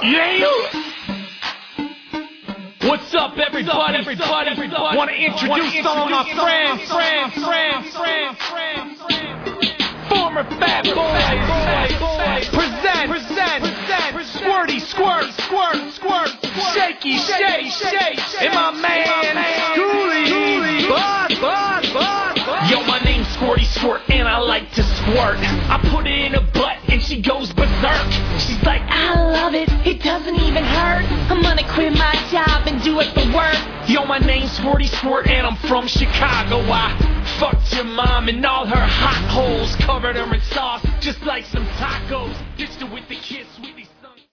Yeah. What's up, everybody? Want to introduce all my friends. Former Fat Boys. Present. Squirty, squirt. Shaky, shake. And my man, Schoolie. Boss. Yo, my name's Squirty Squirt, and I like to squirt. I put it in her butt, and she goes berserk. She's like, I love it. It doesn't even hurt. I'm gonna quit my job and do it for work. Yo, my name's Squirty Squirt, and I'm from Chicago. I fucked your mom and all her hot holes, covered her in sauce, just like some tacos. Ditched her with the kiss.